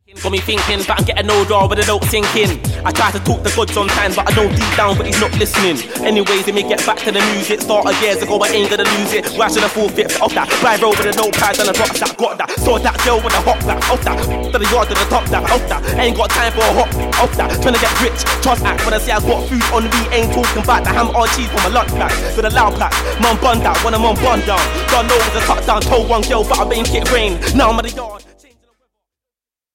Got me thinking, but I'm getting older with a note sinking. I try to talk the good sometimes, but I know deep down, but he's not listening. Anyways, let me get back to the music. Started years ago, I ain't gonna lose it. Why should I forfeit off that? Drive over the notepad and I drop that, got that. Saw that girl with a hop that, off that. To the yard to the top that, off that. Ain't got time for a hop, off that. Tryna get rich, trust act. When I say I got food on me, ain't talking about the ham or cheese for my lunch pack. To the loud pack, mum bun that when I'm on bun down. Don't know with the cut down, told one girl, but I make it rain. Now I'm at the yard.